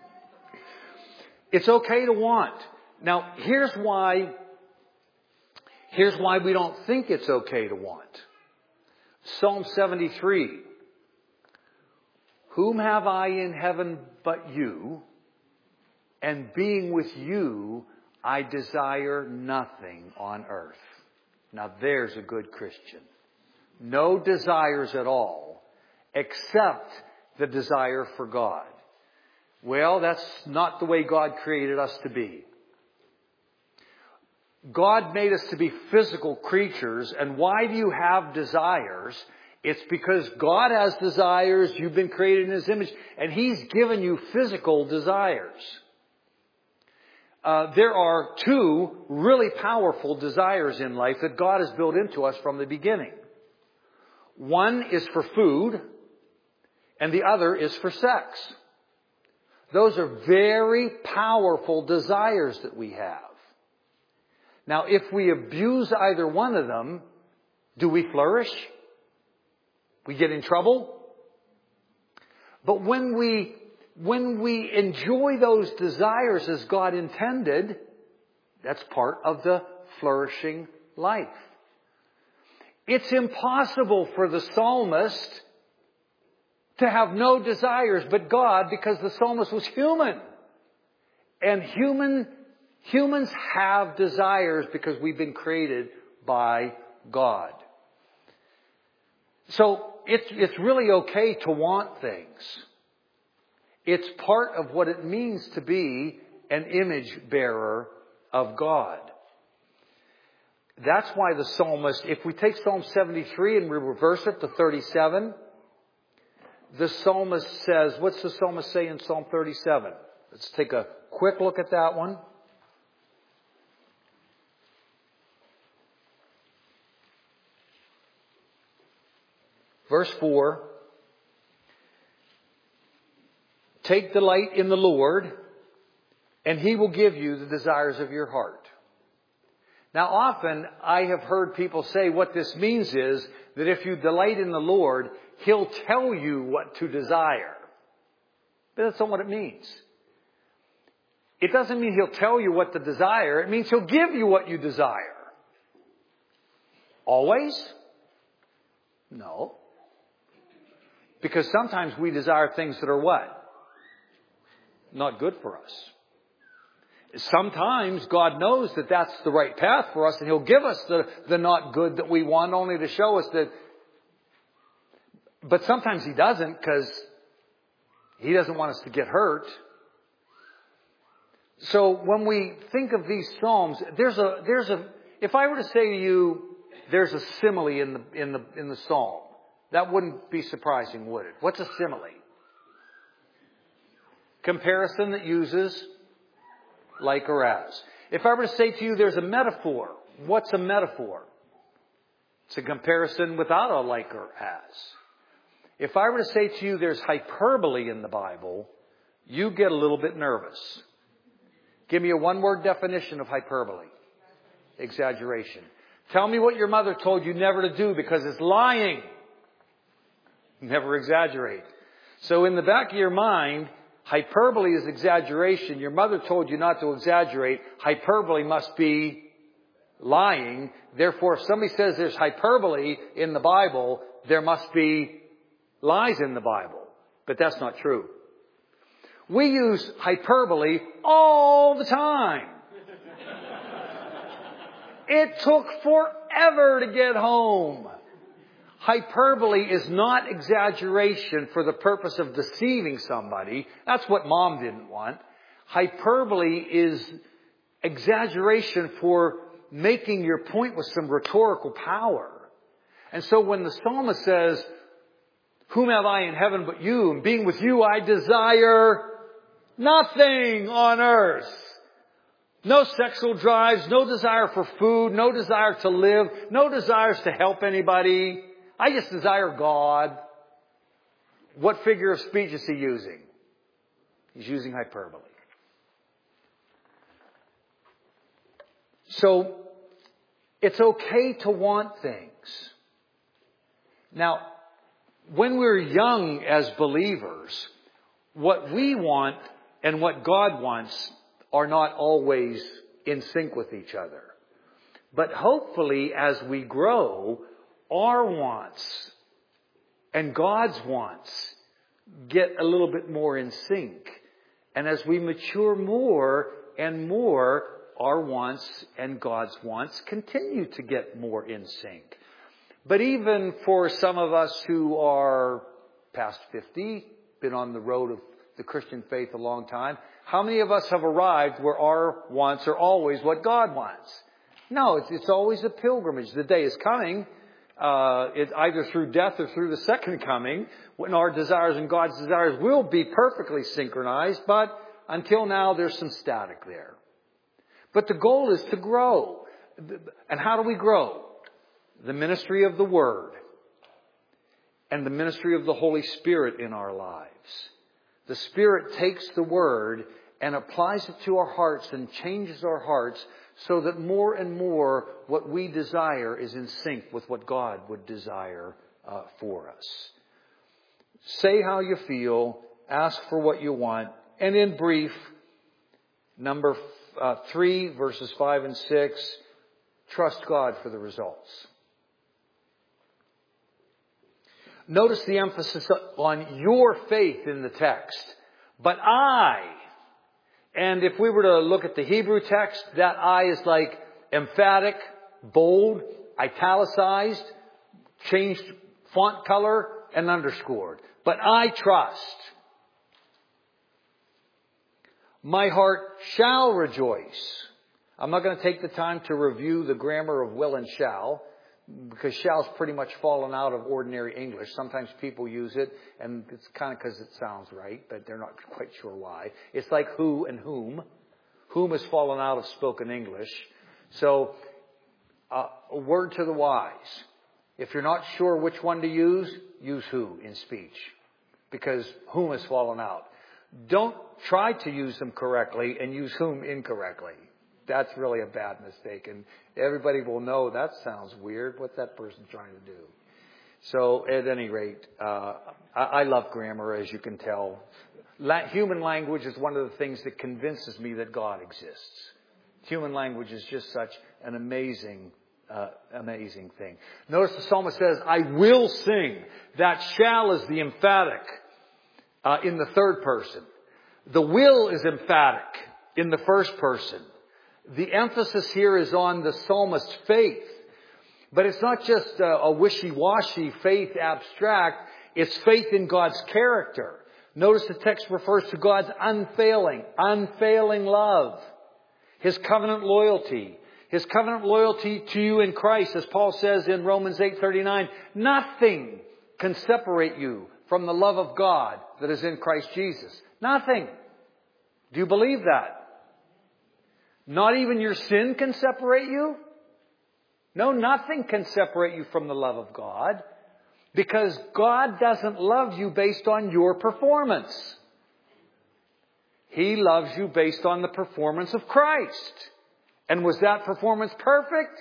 It's okay to want. Now, here's why we don't think it's okay to want. Psalm 73. Whom have I in heaven but you? And being with you, I desire nothing on earth. Now there's a good Christian. No desires at all, except the desire for God. Well, that's not the way God created us to be. God made us to be physical creatures, and why do you have desires? It's because God has desires, you've been created in His image, and He's given you physical desires. There are two really powerful desires in life that God has built into us from the beginning. One is for food, and the other is for sex. Those are very powerful desires that we have. Now, if we abuse either one of them, do we flourish? We get in trouble? But when we enjoy those desires as God intended, that's part of the flourishing life. It's impossible for the psalmist to have no desires but God, because the psalmist was human. And humans have desires because we've been created by God. So it's really okay to want things. It's part of what it means to be an image bearer of God. That's why the psalmist, if we take Psalm 73 and we reverse it to 37, the psalmist says, what's the psalmist say in Psalm 37? Let's take a quick look at that one. Verse 4. Take delight in the Lord, and He will give you the desires of your heart. Now, often I have heard people say what this means is that if you delight in the Lord, He'll tell you what to desire. But that's not what it means. It doesn't mean He'll tell you what to desire. It means He'll give you what you desire. Always? No. Because sometimes we desire things that are what? Not good for us. Sometimes God knows that that's the right path for us, and He'll give us the not good that we want, only to show us that. But sometimes He doesn't, because He doesn't want us to get hurt. So when we think of these Psalms, if I were to say to you, there's a simile in the Psalm, that wouldn't be surprising, would it? What's a simile? Comparison that uses like or as. If I were to say to you, there's a metaphor, what's a metaphor? It's a comparison without a like or as. If I were to say to you, there's hyperbole in the Bible, you get a little bit nervous. Give me a one-word definition of hyperbole. Exaggeration. Tell me what your mother told you never to do because it's lying. Never exaggerate. So in the back of your mind, hyperbole is exaggeration. Your mother told you not to exaggerate. Hyperbole must be lying. Therefore, if somebody says there's hyperbole in the Bible, there must be lies in the Bible. But that's not true. We use hyperbole all the time. It took forever to get home. Hyperbole is not exaggeration for the purpose of deceiving somebody. That's what Mom didn't want. Hyperbole is exaggeration for making your point with some rhetorical power. And so when the psalmist says, whom have I in heaven but you? And being with you, I desire nothing on earth. No sexual drives, no desire for food, no desire to live, no desires to help anybody. I just desire God. What figure of speech is he using? He's using hyperbole. So, it's okay to want things. Now, when we're young as believers, what we want and what God wants are not always in sync with each other. But hopefully, as we grow, our wants and God's wants get a little bit more in sync. And as we mature more and more, our wants and God's wants continue to get more in sync. But even for some of us who are past 50, been on the road of the Christian faith a long time, how many of us have arrived where our wants are always what God wants? No, it's always a pilgrimage. The day is coming, it's either through death or through the second coming, when our desires and God's desires will be perfectly synchronized, but until now there's some static there. But the goal is to grow. And how do we grow? The ministry of the Word and the ministry of the Holy Spirit in our lives. The Spirit takes the Word and applies it to our hearts and changes our hearts so that more and more what we desire is in sync with what God would desire for us. Say how you feel, ask for what you want, and in brief, number 3, verses 5 and 6, trust God for the results. Notice the emphasis on your faith in the text. But I. And if we were to look at the Hebrew text, that I is like emphatic, bold, italicized, changed font color, and underscored. But I trust. My heart shall rejoice. I'm not going to take the time to review the grammar of will and shall, because shall's pretty much fallen out of ordinary English. Sometimes people use it, and it's kind of because it sounds right, but they're not quite sure why. It's like who and whom. Whom has fallen out of spoken English. So, a word to the wise. If you're not sure which one to use who in speech, because whom has fallen out. Don't try to use them correctly and use whom incorrectly. That's really a bad mistake. And everybody will know that sounds weird. What's that person trying to do? So at any rate, I love grammar, as you can tell. Human language is one of the things that convinces me that God exists. Human language is just such an amazing amazing thing. Notice the psalmist says, I will sing. That shall is the emphatic in the third person. The will is emphatic in the first person. The emphasis here is on the psalmist's faith. But it's not just a wishy-washy faith abstract. It's faith in God's character. Notice the text refers to God's unfailing love. His covenant loyalty. His covenant loyalty to you in Christ. As Paul says in Romans 8:39, nothing can separate you from the love of God that is in Christ Jesus. Nothing. Do you believe that? Not even your sin can separate you? No, nothing can separate you from the love of God. Because God doesn't love you based on your performance. He loves you based on the performance of Christ. And was that performance perfect?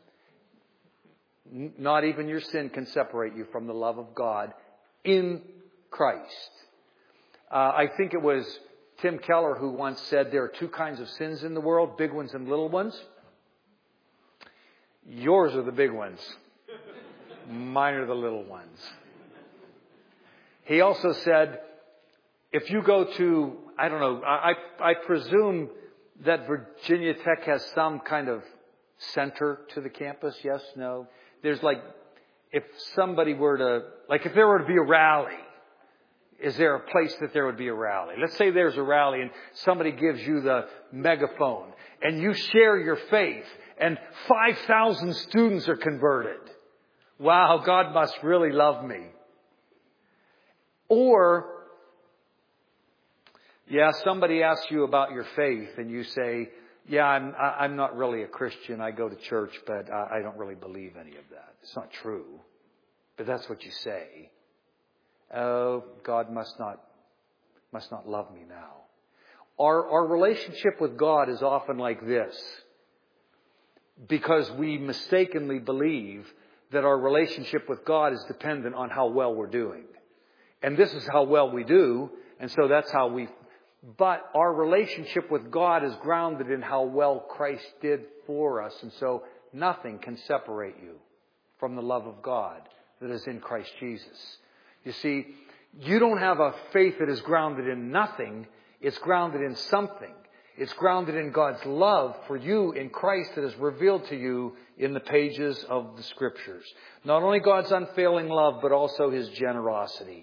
Not even your sin can separate you from the love of God in Christ. I think it was Tim Keller who once said there are two kinds of sins in the world, big ones and little ones. Yours are the big ones. Mine are the little ones. He also said, if you go to, I don't know, I presume that Virginia Tech has some kind of center to the campus. Yes, no. There's like, if somebody were to, like if there were to be a rally, is there a place that there would be a rally? Let's say there's a rally and somebody gives you the megaphone and you share your faith and 5,000 students are converted. Wow, God must really love me. Or, somebody asks you about your faith and you say, I'm not really a Christian. I go to church, but I don't really believe any of that. It's not true. But that's what you say. Oh, God must not love me now. Our relationship with God is often like this. Because we mistakenly believe that our relationship with God is dependent on how well we're doing. And this is how well we do, and so that's how but our relationship with God is grounded in how well Christ did for us, and so nothing can separate you from the love of God that is in Christ Jesus. You see, you don't have a faith that is grounded in nothing, it's grounded in something. It's grounded in God's love for you in Christ that is revealed to you in the pages of the Scriptures. Not only God's unfailing love, but also His generosity.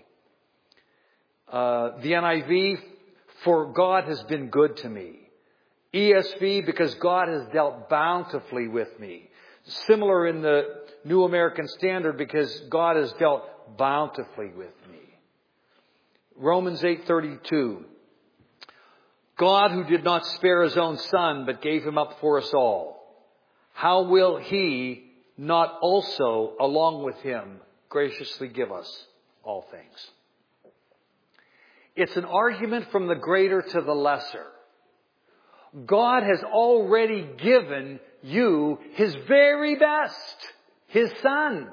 The NIV, for God has been good to me. ESV, because God has dealt bountifully with me. Similar in the New American Standard, because God has dealt bountifully with me. Romans 8:32. God who did not spare His own Son, but gave Him up for us all, how will He not also, along with Him, graciously give us all things? It's an argument from the greater to the lesser. God has already given you His very best, His Son.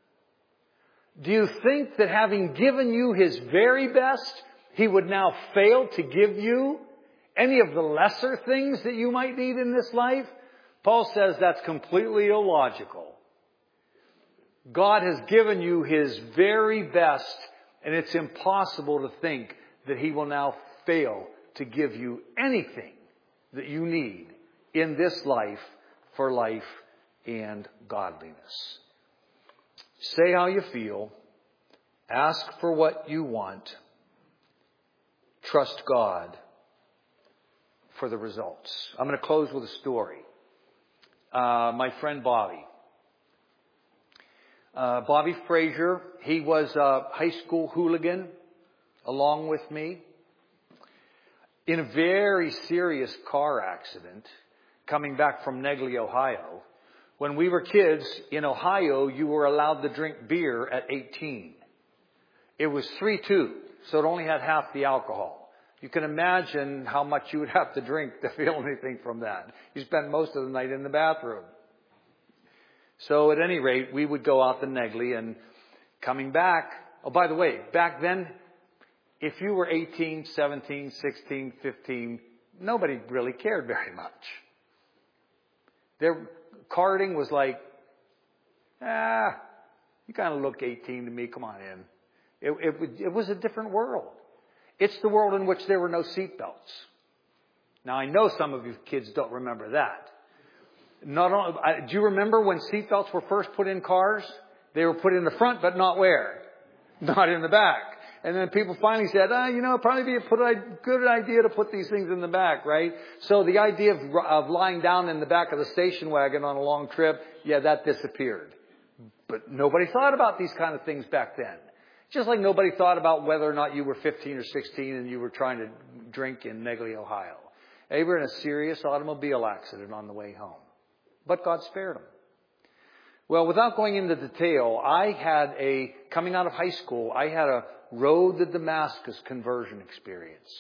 Do you think that having given you His very best, He would now fail to give you any of the lesser things that you might need in this life? Paul says that's completely illogical. God has given you His very best, and it's impossible to think that He will now fail to give you anything that you need in this life for life and godliness. Say how you feel. Ask for what you want. Trust God for the results. I'm going to close with a story. My friend Bobby. Bobby Frazier, he was a high school hooligan along with me in a very serious car accident coming back from Negley, Ohio. When we were kids in Ohio, you were allowed to drink beer at 18. It was 3-2, so it only had half the alcohol. You can imagine how much you would have to drink to feel anything from that. You spend most of the night in the bathroom. So at any rate, we would go out to Negley and coming back. Oh, by the way, back then, if you were 18, 17, 16, 15, nobody really cared very much. Karting was like You kind of look 18 to me. Come on in. It was a different world. It's the world in which there were no seatbelts. Now, I know some of you kids don't remember that. Do you remember when seatbelts were first put in cars? They were put in the front, but not where? Not in the back. And then people finally said, it'd probably be a good idea to put these things in the back, right? So the idea of lying down in the back of the station wagon on a long trip, that disappeared. But nobody thought about these kind of things back then. Just like nobody thought about whether or not you were 15 or 16 and you were trying to drink in Negley, Ohio. They were in a serious automobile accident on the way home. But God spared them. Well, without going into detail, coming out of high school, I had a road to Damascus conversion experience.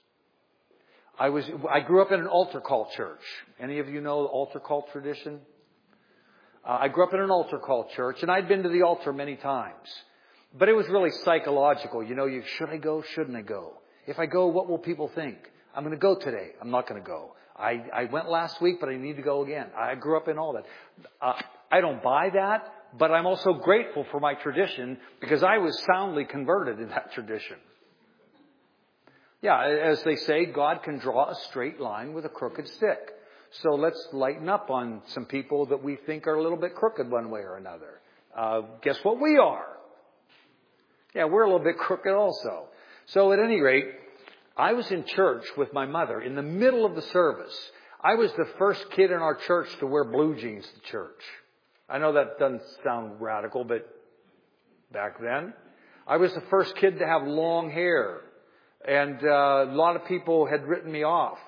I grew up in an altar call church. Any of you know the altar call tradition? I grew up in an altar call church, and I'd been to the altar many times. But it was really psychological. Should I go? Shouldn't I go? If I go, what will people think? I'm going to go today. I'm not going to go. I went last week, but I need to go again. I grew up in all that. I don't buy that, but I'm also grateful for my tradition because I was soundly converted in that tradition. Yeah, as they say, God can draw a straight line with a crooked stick. So let's lighten up on some people that we think are a little bit crooked one way or another. Guess what we are? Yeah, we're a little bit crooked also. So at any rate, I was in church with my mother in the middle of the service. I was the first kid in our church to wear blue jeans to church. I know that doesn't sound radical, but back then, I was the first kid to have long hair. And a lot of people had written me off.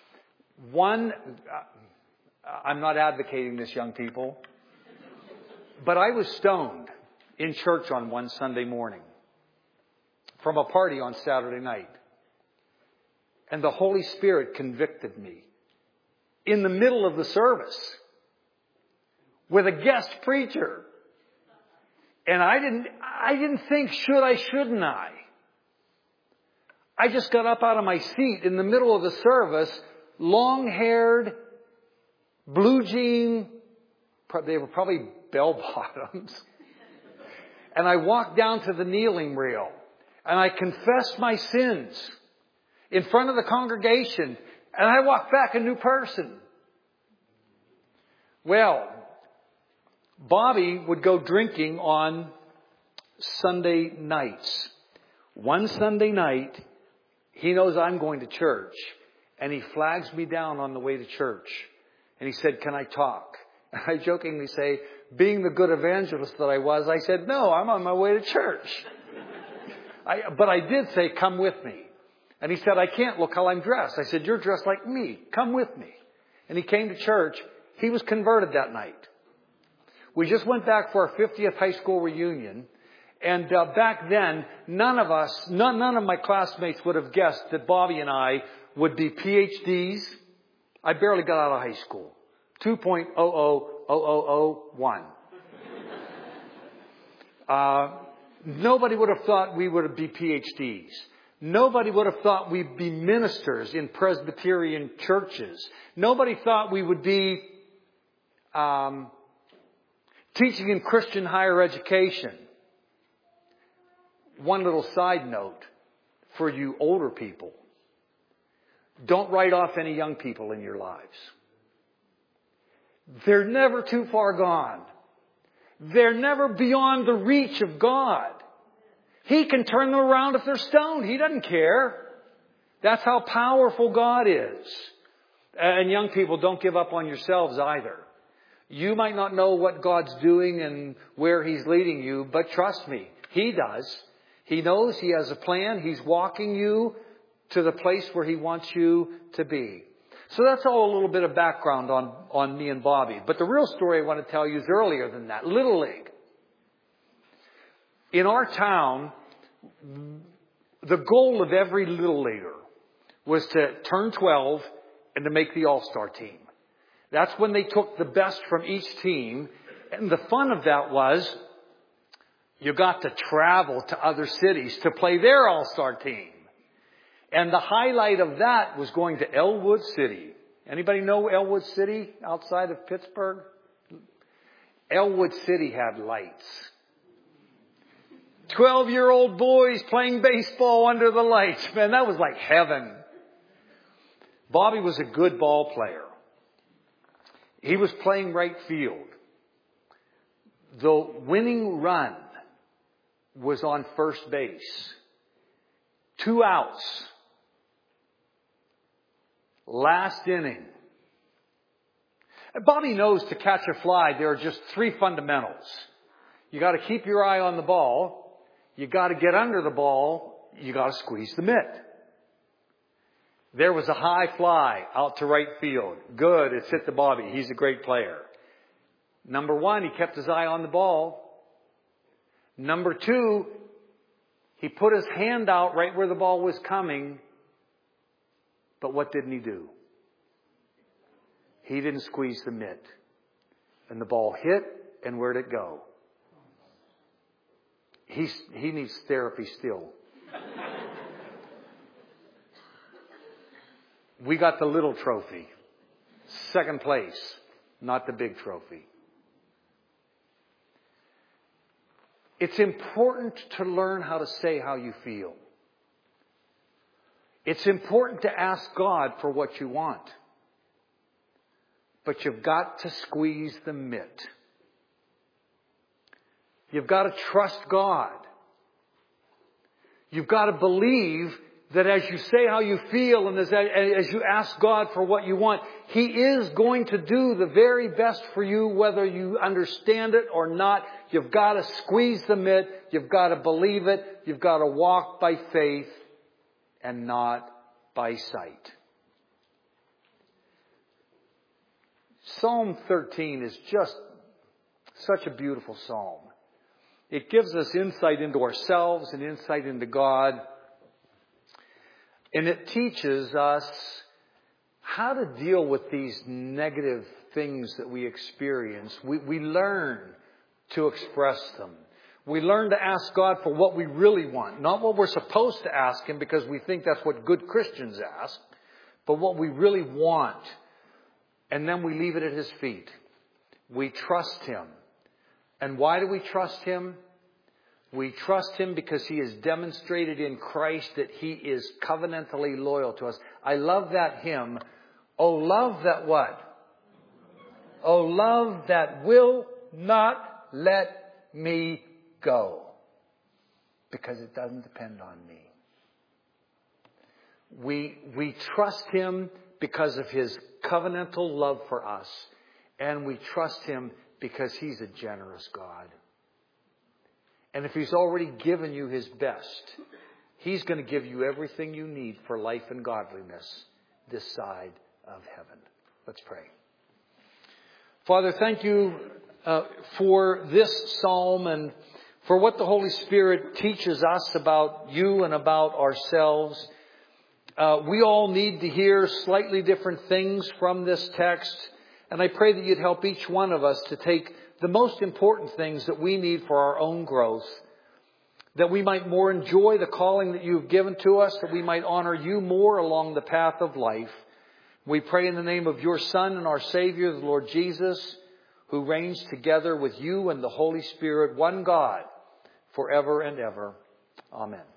I'm not advocating this, young people, but I was stoned in church on one Sunday morning from a party on Saturday night. And the Holy Spirit convicted me in the middle of the service with a guest preacher. And I didn't think, shouldn't I? I just got up out of my seat in the middle of the service, long-haired, blue jean, they were probably bell bottoms. And I walked down to the kneeling rail and I confessed my sins in front of the congregation, and I walked back a new person. Well, Bobby would go drinking on Sunday nights. One Sunday night, he knows I'm going to church, and he flags me down on the way to church. And he said, "Can I talk?" And I jokingly say, being the good evangelist that I was, I said, "No, I'm on my way to church." But I did say, "Come with me." And he said, "I can't, look how I'm dressed." I said, "You're dressed like me. Come with me." And he came to church. He was converted that night. We just went back for our 50th high school reunion. And back then, none of my classmates would have guessed that Bobby and I would be PhDs. I barely got out of high school. 2.00001. Nobody would have thought we would be PhDs. Nobody would have thought we'd be ministers in Presbyterian churches. Nobody thought we would be teaching in Christian higher education. One little side note for you older people. Don't write off any young people in your lives. They're never too far gone. They're never beyond the reach of God. He can turn them around if they're stoned. He doesn't care. That's how powerful God is. And young people, don't give up on yourselves either. You might not know what God's doing and where He's leading you, but trust me, He does. He knows. He has a plan. He's walking you to the place where He wants you to be. So that's all a little bit of background on me and Bobby. But the real story I want to tell you is earlier than that. Little League. In our town, the goal of every Little Leaguer was to turn 12 and to make the All-Star team. That's when they took the best from each team. And the fun of that was you got to travel to other cities to play their All-Star team. And the highlight of that was going to Elwood City. Anybody know Elwood City outside of Pittsburgh? Elwood City had lights. 12-year-old boys playing baseball under the lights. Man, that was like heaven. Bobby was a good ball player. He was playing right field. The winning run was on first base. 2 outs. Last inning. Bobby knows to catch a fly, there are just 3 fundamentals. You got to keep your eye on the ball. You got to get under the ball. You got to squeeze the mitt. There was a high fly out to right field. Good. It's hit the Bobby. He's a great player. Number 1, he kept his eye on the ball. Number 2, he put his hand out right where the ball was coming. But what didn't he do? He didn't squeeze the mitt. And the ball hit, and where'd it go? He needs therapy still. We got the little trophy. 2nd place, not the big trophy. It's important to learn how to say how you feel. It's important to ask God for what you want. But you've got to squeeze the mitt. You've got to trust God. You've got to believe that as you say how you feel and as you ask God for what you want, He is going to do the very best for you, whether you understand it or not. You've got to squeeze the mitt. You've got to believe it. You've got to walk by faith and not by sight. Psalm 13 is just such a beautiful psalm. It gives us insight into ourselves and insight into God. And it teaches us how to deal with these negative things that we experience. We learn to express them. We learn to ask God for what we really want. Not what we're supposed to ask Him because we think that's what good Christians ask, but what we really want. And then we leave it at His feet. We trust Him. And why do we trust Him? We trust Him because He has demonstrated in Christ that He is covenantally loyal to us. I love that hymn. Oh, love that what? Oh, love that will not let me go. Because it doesn't depend on me. We trust Him because of His covenantal love for us. And we trust Him because He's a generous God. And if He's already given you His best, He's going to give you everything you need for life and godliness this side of heaven. Let's pray. Father, thank you for this psalm and for what the Holy Spirit teaches us about you and about ourselves. We all need to hear slightly different things from this text. And I pray that you'd help each one of us to take the most important things that we need for our own growth, that we might more enjoy the calling that you've given to us, that we might honor you more along the path of life. We pray in the name of your Son and our Savior, the Lord Jesus, who reigns together with you and the Holy Spirit, one God, forever and ever. Amen.